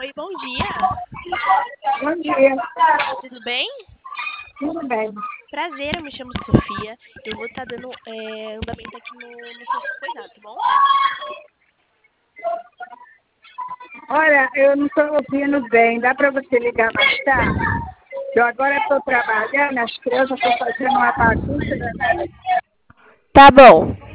Oi, bom dia. Bom dia, Tudo bem? tudo bem? Prazer, eu me chamo Sofia. Eu vou estar dando andamento aqui no seu coisado, tá bom? Olha, eu não estou ouvindo bem, dá para você ligar mais tarde? Eu agora estou trabalhando, as crianças estão fazendo uma bagunça danada. Tá bom.